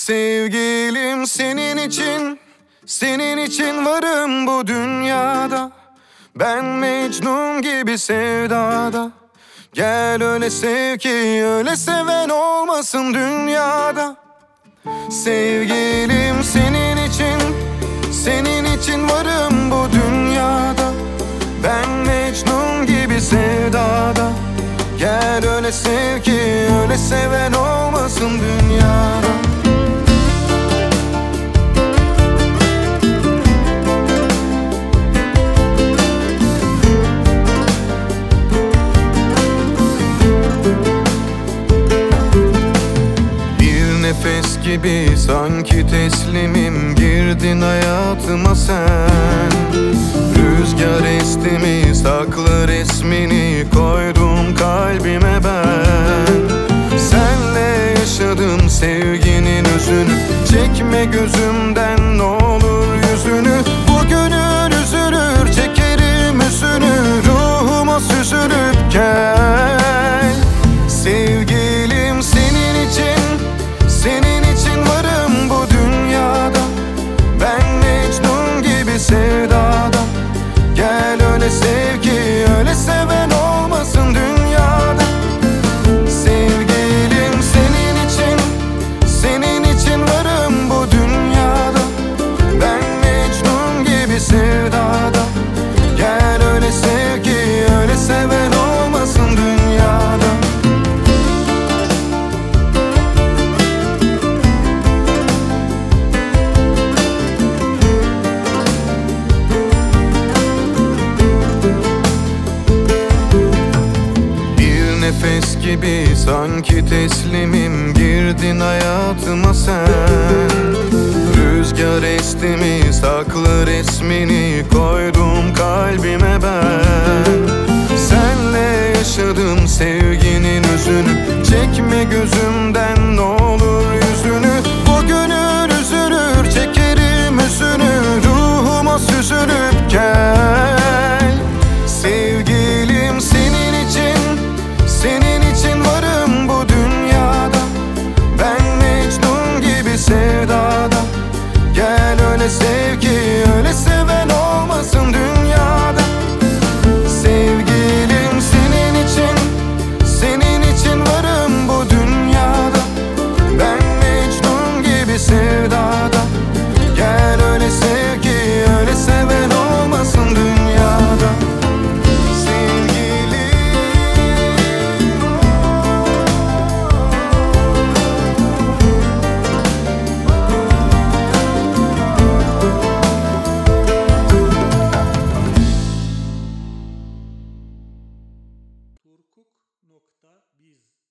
Sevgilim senin için varım bu dünyada. Ben Mecnun gibi sevdada. Gel öyle sev ki öyle seven olmasın dünyada. Sevgilim senin için varım bu dünyada. Ben Mecnun gibi sevdada. Gel öyle sev ki öyle seven olmasın dünyada. Bir nefes gibi sanki teslimim, girdin hayatıma sen. Rüzgar esti mi saklı resmini koydum kalbime ben. Senle yaşadım sevginin özünü, çekme gözümden ne olur yüzünü. Bu gönül üzülür çekerim üzünü, ruhuma süzülüp gel. Sevgilim senin için varım bu dünyada. Ben Mecnun gibi sevdada. Gel öyle sev ki öyle seven olmasın dünyada. Sevgilim senin için varım bu dünyada. Ben Mecnun gibi sevdada. Gel öyle sev ki öyle seven olmasın dünyada. Nefes gibi sanki teslimim, girdin hayatıma sen. Rüzgar esti mi saklı resmini koydum kalbime ben. Senle yaşadım sevginin özünü, çekme gözümden ne olur yüzünü. Bu gönül üzülür çekerim üzünü, ruhuma süzülüp gel. Sevgilim senin için varım bu dünyada. Ben Mecnun gibi sevdada. Gel öyle sev ki öyle seven olmasın dünyada. Sevgilim senin için varım bu dünyada. Ben Mecnun gibi sevdada. Gel öyle sev ki öyle seven olmasın dünyada. Turkuk.biz